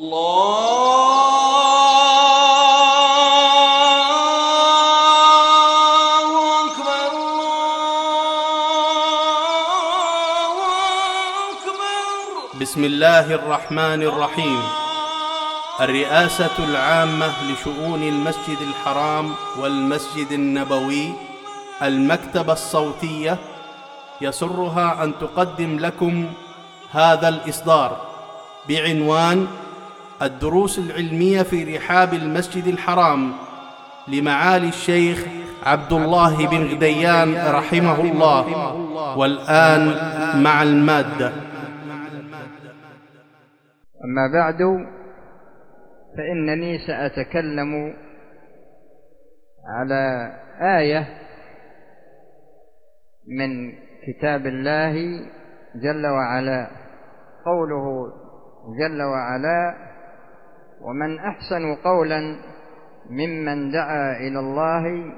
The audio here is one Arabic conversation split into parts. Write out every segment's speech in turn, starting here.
الله أكبر الله أكبر. بسم الله الرحمن الرحيم. الرئاسة العامة لشؤون المسجد الحرام والمسجد النبوي، المكتبة الصوتية، يسرها أن تقدم لكم هذا الإصدار بعنوان الدروس العلمية في رحاب المسجد الحرام لمعالي الشيخ عبد الله بن غديان رحمه الله. والآن مع المادة. أما بعد، فإنني سأتكلم على آية من كتاب الله جل وعلا، قوله جل وعلا: ومن أحسن قولا ممن دعا إلى الله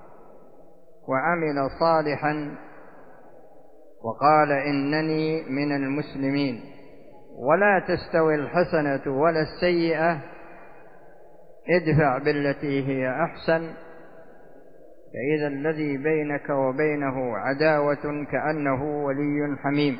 وعمل صالحا وقال إنني من المسلمين. ولا تستوي الحسنة ولا السيئة، ادفع بالتي هي أحسن، فإذا الذي بينك وبينه عداوة كأنه ولي حميم.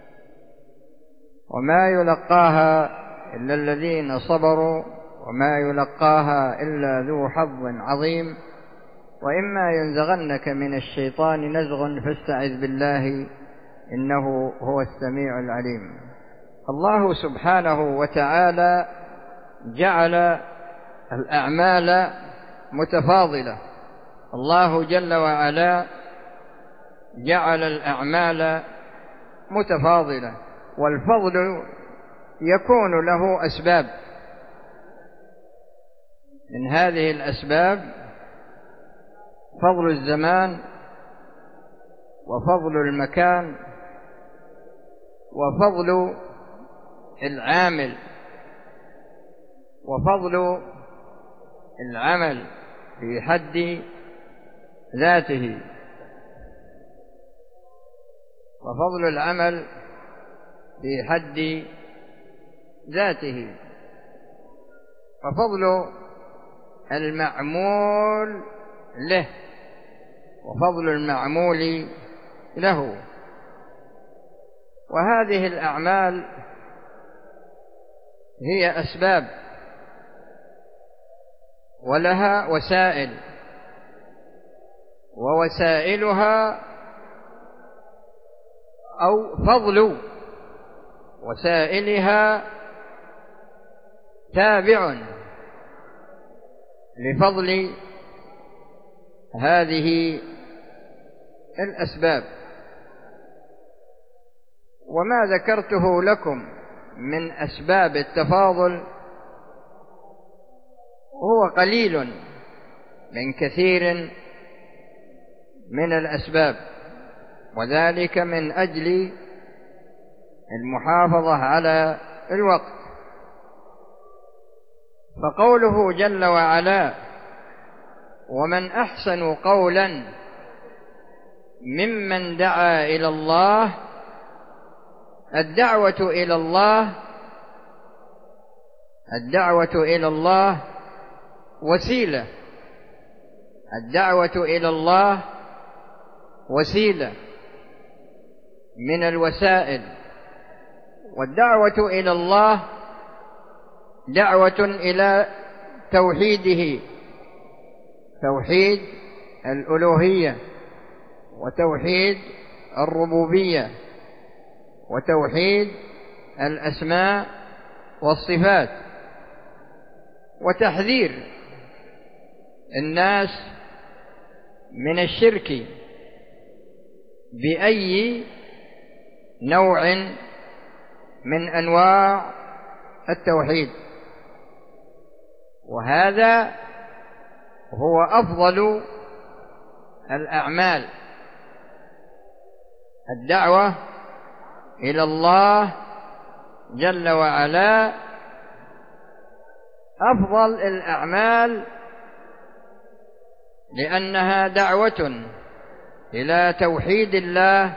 وما يلقاها إلا الذين صبروا وما يلقاها إلا ذو حظ عظيم. وإما ينزغنك من الشيطان نزغ فاستعذ بالله إنه هو السميع العليم. الله سبحانه وتعالى جعل الأعمال متفاضلة. الله جل وعلا جعل الأعمال متفاضلة، والفضل يكون له أسباب. من هذه الأسباب فضل الزمان، وفضل المكان، وفضل العامل، وفضل العمل في حد ذاته، وفضل العمل في حد ذاته، وفضل المعمول له، وفضل المعمول له. وهذه الأعمال هي أسباب ولها وسائل، ووسائلها أو فضل وسائلها تابع لفضل هذه الأسباب. وما ذكرته لكم من أسباب التفاضل هو قليل من كثير من الأسباب، وذلك من أجل المحافظة على الوقت. فقوله جل وعلا: ومن أحسن قولا ممن دعا إلى الله. الدعوة إلى الله وسيلة. الدعوة إلى الله وسيلة من الوسائل. والدعوة إلى الله دعوة إلى توحيده، توحيد الألوهية، وتوحيد الربوبية، وتوحيد الأسماء والصفات، وتحذير الناس من الشرك بأي نوع من أنواع التوحيد. وهذا هو أفضل الأعمال، الدعوة إلى الله جل وعلا أفضل الأعمال، لأنها دعوة إلى توحيد الله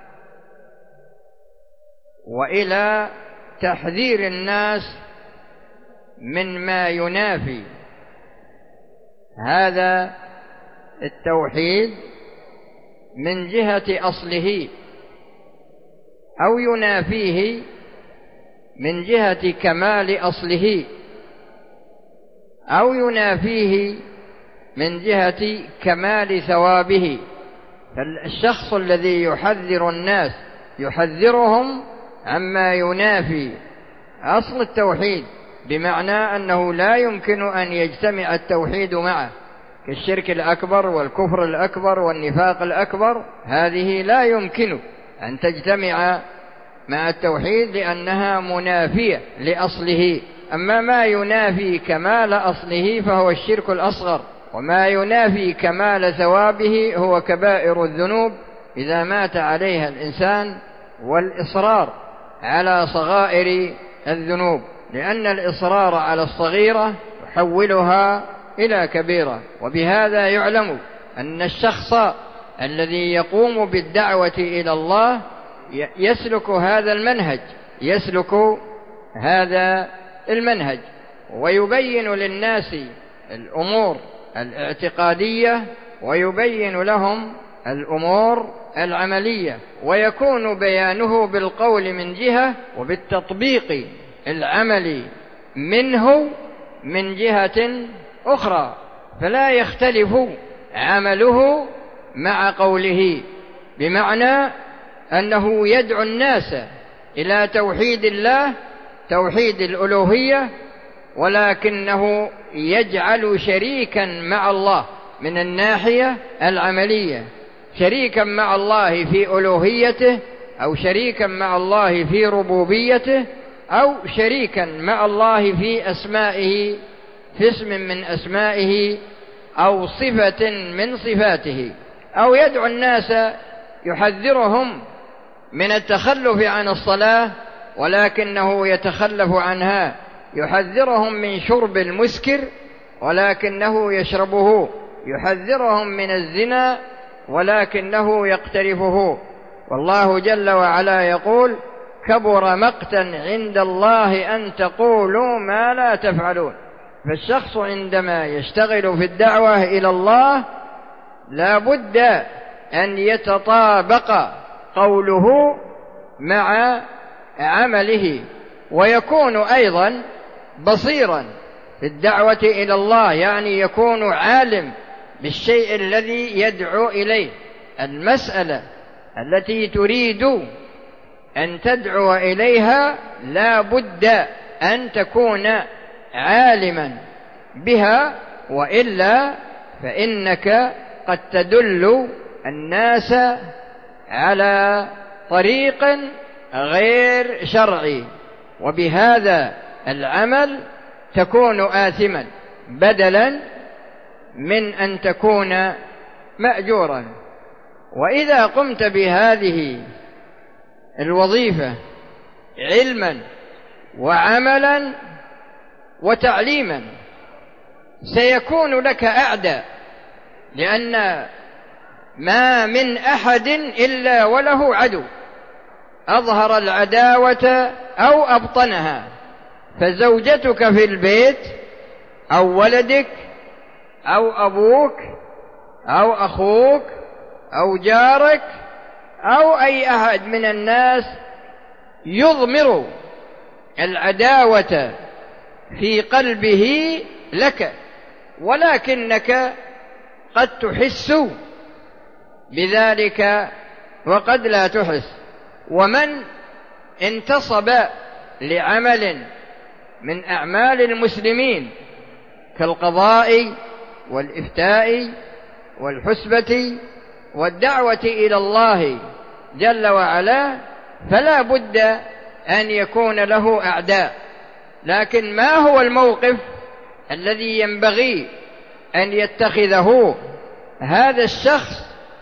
وإلى تحذير الناس من ما ينافي هذا التوحيد من جهة أصله أو ينافيه من جهة كمال أصله أو ينافيه من جهة كمال ثوابه. فالشخص الذي يحذر الناس يحذرهم عما ينافي أصل التوحيد، بمعنى أنه لا يمكن أن يجتمع التوحيد معه، كالشرك الأكبر والكفر الأكبر والنفاق الأكبر، هذه لا يمكن أن تجتمع مع التوحيد لأنها منافية لأصله. أما ما ينافي كمال أصله فهو الشرك الأصغر، وما ينافي كمال ثوابه هو كبائر الذنوب إذا مات عليها الإنسان، والإصرار على صغائر الذنوب، لأن الإصرار على الصغيرة يحولها إلى كبيرة. وبهذا يعلم أن الشخص الذي يقوم بالدعوة إلى الله يسلك هذا المنهج ويبين للناس الأمور الاعتقادية ويبين لهم الأمور العملية، ويكون بيانه بالقول من جهة وبالتطبيق العملي منه من جهة أخرى، فلا يختلف عمله مع قوله، بمعنى أنه يدعو الناس إلى توحيد الله، توحيد الألوهية، ولكنه يجعل شريكا مع الله من الناحية العملية، شريكا مع الله في ألوهيته، أو شريكا مع الله في ربوبيته، أو شريكا مع الله في أسمائه، في اسم من أسمائه أو صفة من صفاته، أو يدعو الناس يحذرهم من التخلف عن الصلاة ولكنه يتخلف عنها، يحذرهم من شرب المسكر ولكنه يشربه، يحذرهم من الزنا ولكنه يقترفه. والله جل وعلا يقول: كبر مقتا عند الله أن تقولوا ما لا تفعلون. فالشخص عندما يشتغل في الدعوة إلى الله لا بد أن يتطابق قوله مع عمله، ويكون أيضا بصيرا في الدعوة إلى الله، يعني يكون عالم بالشيء الذي يدعو إليه. المسألة التي تريد أن تدعو إليها لا بد أن تكون عالما بها، وإلا فإنك قد تدل الناس على طريق غير شرعي، وبهذا العمل تكون آثما بدلا من أن تكون مأجورا. وإذا قمت بهذه الوظيفة علما وعملا وتعليما سيكون لك أعداء، لأن ما من أحد إلا وله عدو، أظهر العداوة أو أبطنها. فزوجتك في البيت أو ولدك أو أبوك أو أخوك أو جارك أو أي أحد من الناس يضمر العداوة في قلبه لك، ولكنك قد تحس بذلك وقد لا تحس. ومن انتصب لعمل من أعمال المسلمين كالقضاء والإفتاء والحسبة والدعوة إلى الله جل وعلا فلا بد أن يكون له أعداء. لكن ما هو الموقف الذي ينبغي أن يتخذه هذا الشخص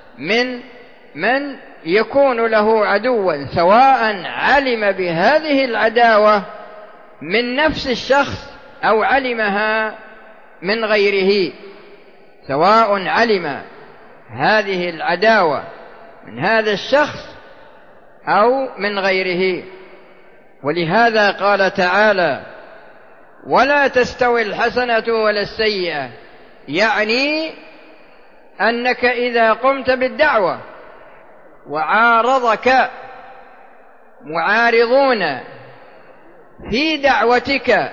من يكون له عدوا، سواء علم بهذه العداوة من نفس الشخص أو علمها من غيره، سواء علم هذه العداوة من هذا الشخص أو من غيره. ولهذا قال تعالى: ولا تستوي الحسنة ولا السيئة، يعني أنك إذا قمت بالدعوة وعارضك معارضون في دعوتك،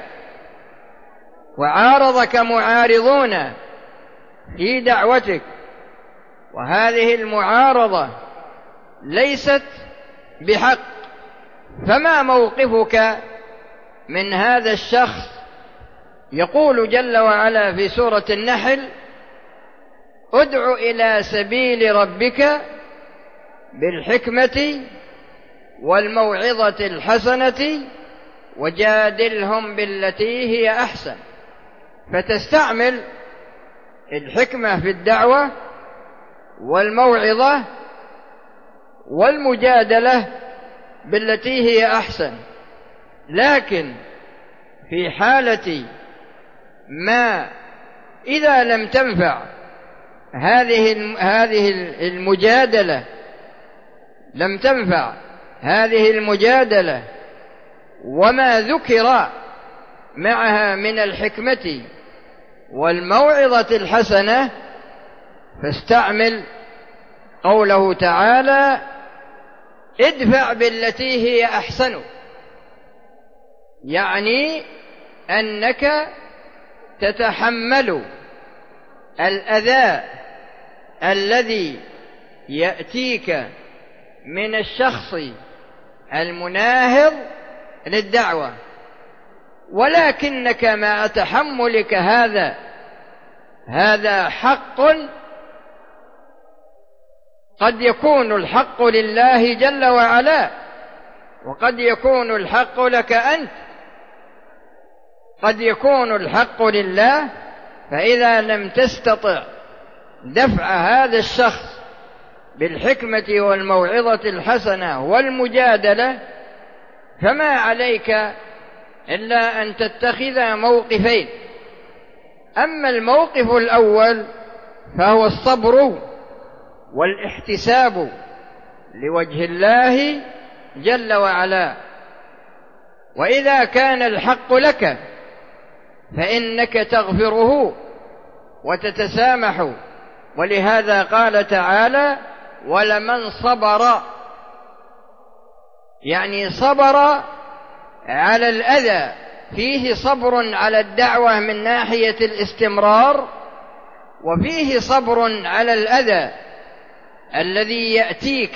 وعارضك معارضون في دعوتك، وهذه المعارضة ليست بحق، فما موقفك من هذا الشخص؟ يقول جل وعلا في سورة النحل: ادع إلى سبيل ربك بالحكمة والموعظة الحسنة وجادلهم بالتي هي أحسن. فتستعمل الحكمة في الدعوة والموعظة والمجادلة بالتي هي أحسن. لكن في حالة ما إذا لم تنفع هذه المجادلة، لم تنفع هذه المجادلة وما ذكر معها من الحكمة والموعظة الحسنة، فاستعمل قوله تعالى: ادفع بالتي هي أحسن، يعني أنك تتحمل الأذى الذي يأتيك من الشخص المناهض للدعوة، ولكنك مع تحملك هذا حق، قد يكون الحق لله جل وعلا، وقد يكون الحق لك أنت، قد يكون الحق لله. فإذا لم تستطع دفع هذا الشخص بالحكمة والموعظة الحسنة والمجادلة، فما عليك إلا أن تتخذ موقفين. أما الموقف الأول فهو الصبر والاحتساب لوجه الله جل وعلا، وإذا كان الحق لك فإنك تغفره وتتسامح. ولهذا قال تعالى: ولمن صبر، يعني صبر على الأذى، فيه صبر على الدعوة من ناحية الاستمرار، وفيه صبر على الأذى الذي يأتيك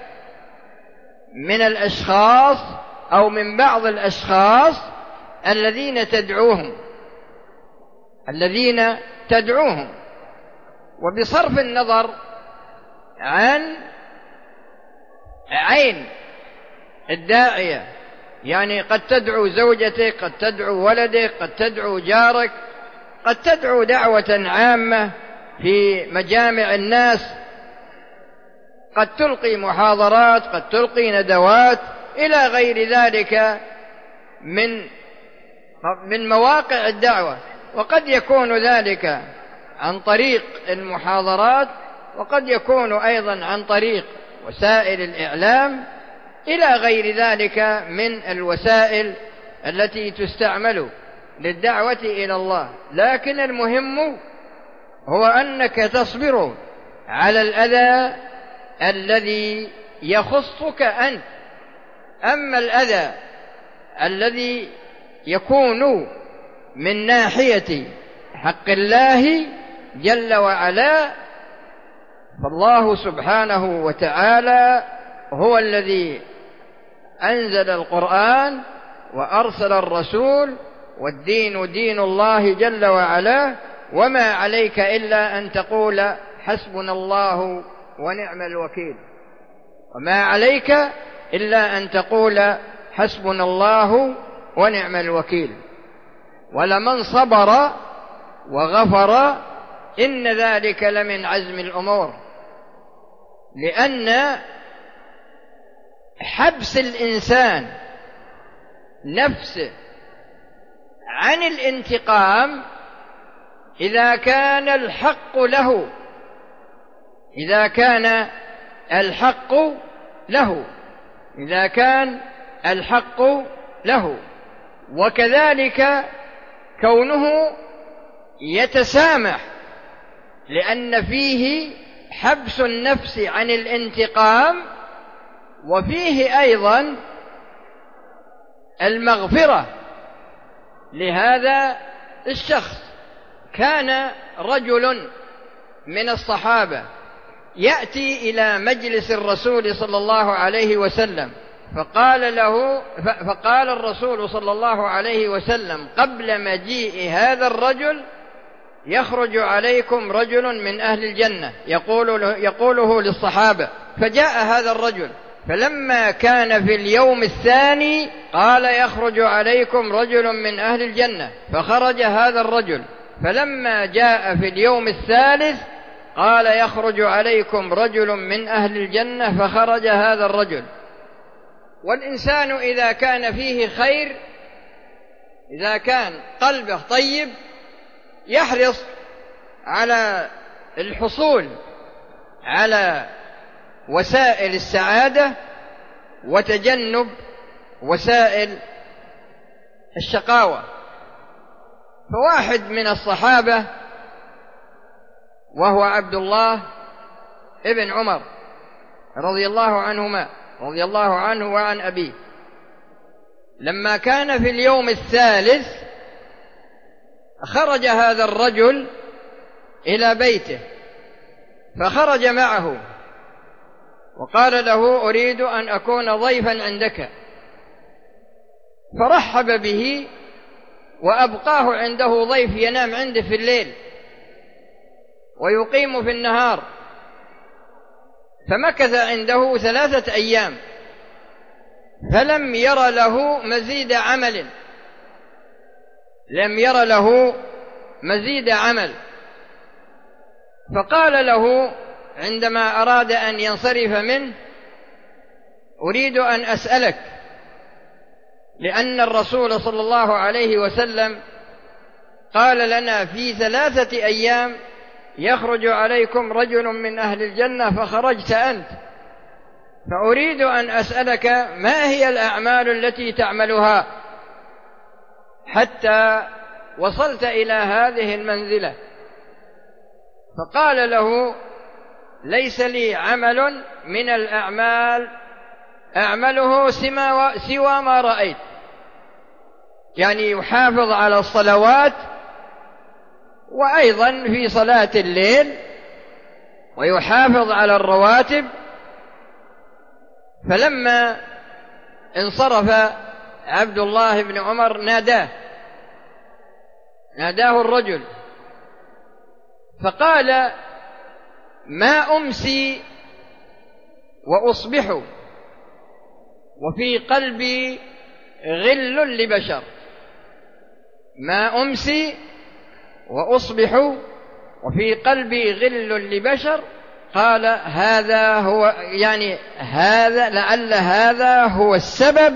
من الأشخاص أو من بعض الأشخاص الذين تدعوهم. وبصرف النظر عن عين الداعية، يعني قد تدعو زوجتك، قد تدعو ولدك، قد تدعو جارك، قد تدعو دعوة عامة في مجامع الناس، قد تلقي محاضرات، قد تلقي ندوات إلى غير ذلك من مواقع الدعوة، وقد يكون ذلك عن طريق المحاضرات، وقد يكون أيضا عن طريق وسائل الإعلام إلى غير ذلك من الوسائل التي تستعمل للدعوة إلى الله. لكن المهم هو أنك تصبر على الأذى الذي يخصك أنت. أما الأذى الذي يكون من ناحية حق الله جل وعلا، فالله سبحانه وتعالى هو الذي أنزل القرآن وأرسل الرسول، والدين دين الله جل وعلا، وما عليك إلا أن تقول حسبنا الله ونعم الوكيل، وما عليك إلا أن تقول حسبنا الله ونعم الوكيل. ولمن صبر وغفر إن ذلك لمن عزم الأمور، لأن حبس الإنسان نفسه عن الانتقام إذا كان الحق له، إذا كان الحق له، وكذلك كونه يتسامح، لأن فيه حبس النفس عن الانتقام، وفيه أيضا المغفرة لهذا الشخص. كان رجل من الصحابة يأتي إلى مجلس الرسول صلى الله عليه وسلم، فقال الرسول صلى الله عليه وسلم قبل مجيء هذا الرجل: يخرج عليكم رجل من أهل الجنة، يقوله للصحابة. فجاء هذا الرجل، فلما كان في اليوم الثاني قال: يخرج عليكم رجل من أهل الجنة، فخرج هذا الرجل. فلما جاء في اليوم الثالث قال: يخرج عليكم رجل من أهل الجنة، فخرج هذا الرجل. والإنسان إذا كان فيه خير، إذا كان قلبه طيب، يحرص على الحصول على وسائل السعادة وتجنب وسائل الشقاوة. فواحد من الصحابة وهو عبد الله ابن عمر رضي الله عنهما، رضي الله عنه وعن أبيه، لما كان في اليوم الثالث خرج هذا الرجل إلى بيته، فخرج معه وقال له: أريد أن أكون ضيفا عندك. فرحب به وأبقاه عنده ضيف ينام عنده في الليل ويقيم في النهار. فمكث عنده 3 أيام، فلم ير له مزيد عمل، لم ير له مزيد عمل. فقال له عندما أراد أن ينصرف منه: أريد أن أسألك، لأن الرسول صلى الله عليه وسلم قال لنا في 3 أيام يخرج عليكم رجل من أهل الجنة، فخرجت أنت، فأريد أن أسألك ما هي الأعمال التي تعملها حتى وصلت إلى هذه المنزلة؟ فقال له: ليس لي عمل من الأعمال أعمله سوى ما رأيت. يعني يحافظ على الصلوات، وأيضا في صلاة الليل، ويحافظ على الرواتب. فلما انصرف عبد الله بن عمر ناداه الرجل، فقال: ما أمسي وأصبح وفي قلبي غل لبشر. ما أمسي وأصبح وفي قلبي غل لبشر. قال: هذا هو، يعني هذا لعل هذا هو السبب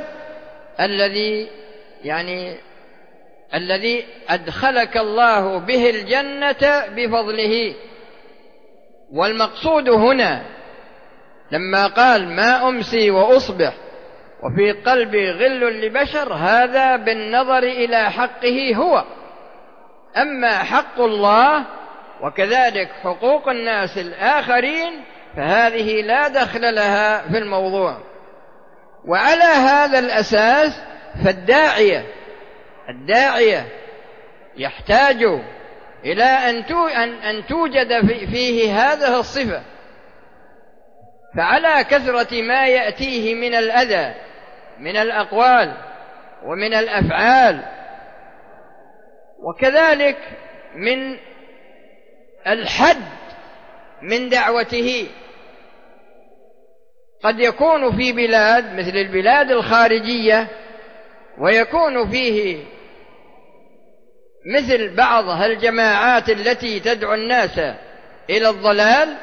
الذي أدخلك الله به الجنة بفضله. والمقصود هنا لما قال: ما أمسي وأصبح وفي قلبي غل لبشر، هذا بالنظر إلى حقه هو. أما حق الله وكذلك حقوق الناس الآخرين فهذه لا دخل لها في الموضوع. وعلى هذا الأساس فالداعية يحتاج إلى أن توجد فيه هذه الصفة. فعلى كثرة ما يأتيه من الأذى من الأقوال ومن الأفعال، وكذلك من الحد من دعوته، قد يكون في بلاد مثل البلاد الخارجية، ويكون فيه مثل بعض الجماعات التي تدعو الناس إلى الضلال،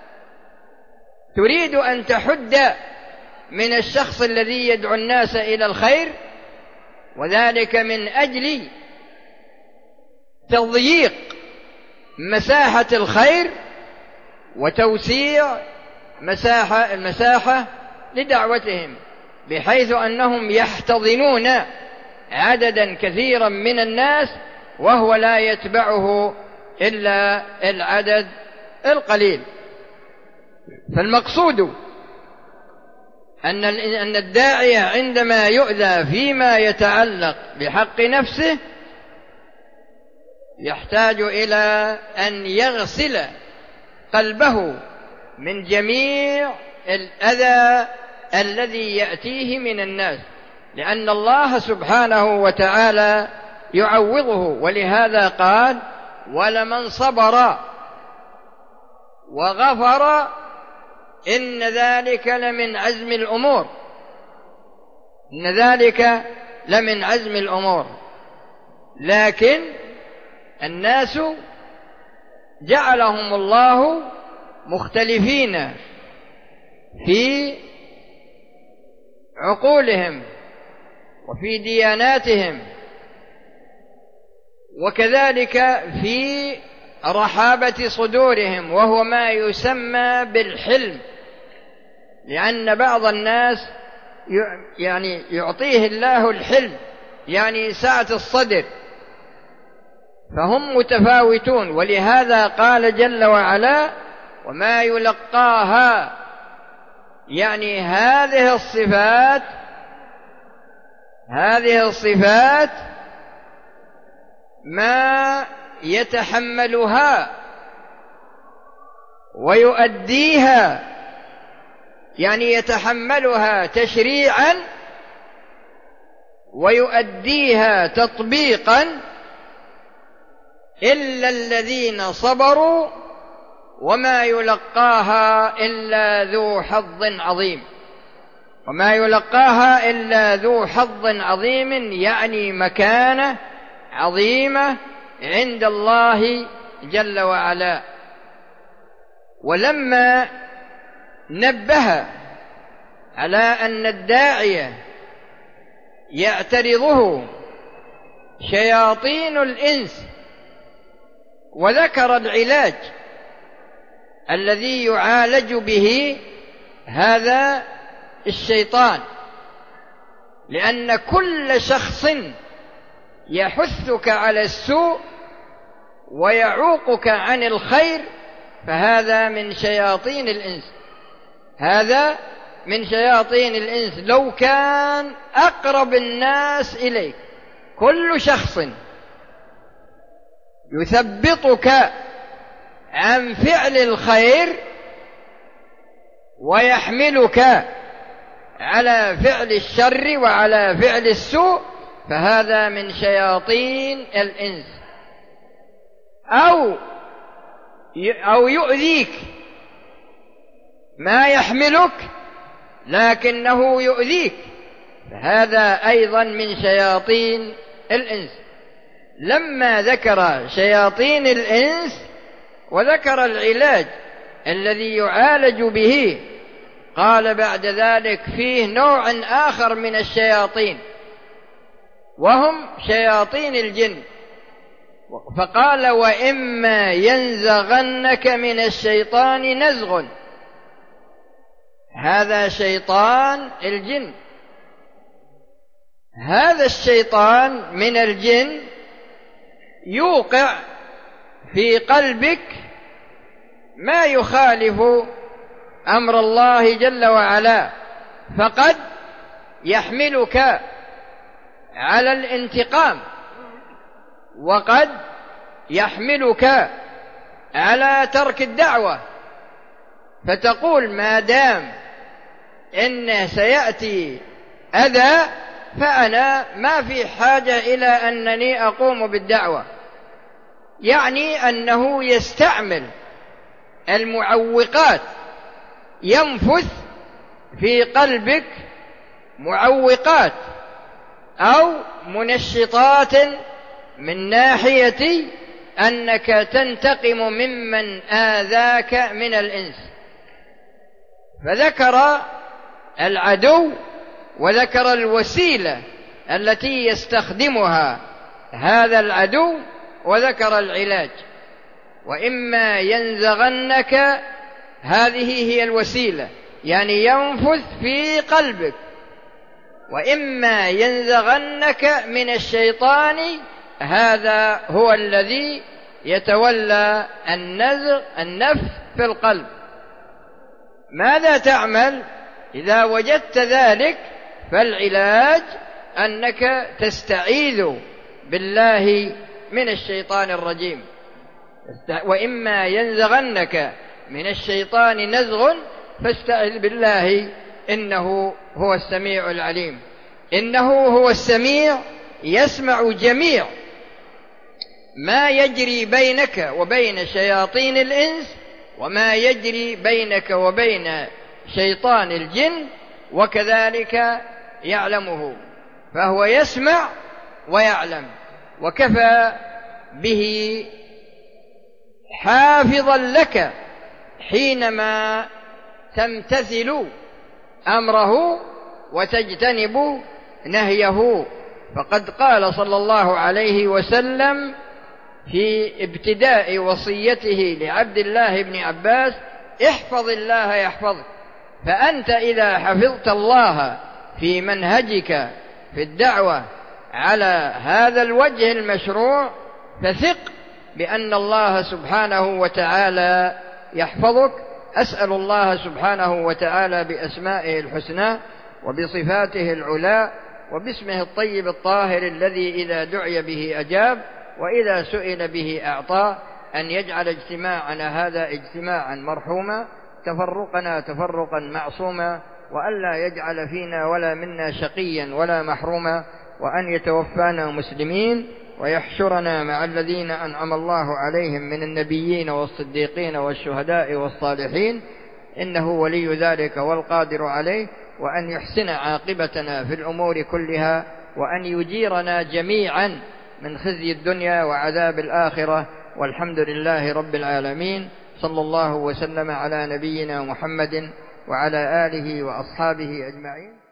تريد أن تحد من الشخص الذي يدعو الناس إلى الخير، وذلك من أجل تضييق مساحة الخير وتوسيع المساحة لدعوتهم، بحيث أنهم يحتضنون عددا كثيرا من الناس وهو لا يتبعه إلا العدد القليل. فالمقصود أن الداعية عندما يؤذى فيما يتعلق بحق نفسه يحتاج إلى أن يغسل قلبه من جميع الأذى الذي يأتيه من الناس، لأن الله سبحانه وتعالى يعوضه. ولهذا قال: ولمن صبر وغفر إن ذلك لمن عزم الأمور. إن ذلك لمن عزم الأمور. لكن الناس جعلهم الله مختلفين في عقولهم وفي دياناتهم، وكذلك في رحابة صدورهم، وهو ما يسمى بالحلم. لأن بعض الناس يعني يعطيه الله الحلم، يعني سعة الصدر، فهم متفاوتون. ولهذا قال جل وعلا: وما يلقاها، يعني هذه الصفات ما يتحملها ويؤديها، يعني يتحملها تشريعا ويؤديها تطبيقا، إلا الذين صبروا وما يلقاها إلا ذو حظ عظيم. وما يلقاها إلا ذو حظ عظيم، يعني مكانة عظيمة عند الله جل وعلا. ولما نبه على أن الداعية يعترضه شياطين الإنس، وذكر العلاج الذي يعالج به هذا الشيطان، لأن كل شخص يحثك على السوء ويعوقك عن الخير فهذا من شياطين الإنس. هذا من شياطين الإنس. لو كان أقرب الناس إليك كل شخص يثبطك عن فعل الخير ويحملك على فعل الشر وعلى فعل السوء فهذا من شياطين الإنس. أو يؤذيك، ما يحملك لكنه يؤذيك، فهذا أيضا من شياطين الإنس. لما ذكر شياطين الإنس وذكر العلاج الذي يعالج به، قال بعد ذلك فيه نوع آخر من الشياطين وهم شياطين الجن، فقال: وإما ينزغنك من الشيطان نزغ. هذا شيطان الجن. هذا الشيطان من الجن يوقع في قلبك ما يخالف أمر الله جل وعلا، فقد يحملك على الانتقام، وقد يحملك على ترك الدعوة، فتقول ما دام إن سيأتي أذى فأنا ما في حاجة إلى أنني أقوم بالدعوة. يعني أنه يستعمل المعوقات، ينفث في قلبك معوقات أو منشطات من ناحية أنك تنتقم ممن آذاك من الإنس. فذكر العدو وذكر الوسيلة التي يستخدمها هذا العدو وذكر العلاج. وإما ينزغنك، هذه هي الوسيلة، يعني ينفث في قلبك. وإما ينزغنك من الشيطان هذا هو الذي يتولى النفث في القلب. ماذا تعمل إذا وجدت ذلك؟ فالعلاج أنك تستعيذ بالله من الشيطان الرجيم. وإما ينزغنك من الشيطان نزغ فاستعذ بالله إنه هو السميع العليم. إنه هو السميع يسمع جميع ما يجري بينك وبين شياطين الإنس وما يجري بينك وبين شيطان الجن، وكذلك يعلمه، فهو يسمع ويعلم، وكفى به حافظا لك حينما تمتثل أمره وتجتنب نهيه. فقد قال صلى الله عليه وسلم في ابتداء وصيته لعبد الله بن عباس: احفظ الله يحفظك. فأنت إذا حفظت الله في منهجك في الدعوة على هذا الوجه المشروع فثق بأن الله سبحانه وتعالى يحفظك. أسأل الله سبحانه وتعالى بأسمائه الحسنى وبصفاته العلى وباسمه الطيب الطاهر الذي إذا دعي به أجاب وإذا سئل به أعطى أن يجعل اجتماعنا هذا اجتماعا مرحوما، تفرقنا تفرقا معصوما، وألا يجعل فينا ولا منا شقيا ولا محروما، وأن يتوفانا مسلمين ويحشرنا مع الذين أنعم الله عليهم من النبيين والصديقين والشهداء والصالحين، إنه ولي ذلك والقادر عليه، وأن يحسن عاقبتنا في الأمور كلها، وأن يجيرنا جميعا من خزي الدنيا وعذاب الآخرة، والحمد لله رب العالمين. صلى الله وسلم على نبينا محمد وعلى آله وأصحابه أجمعين.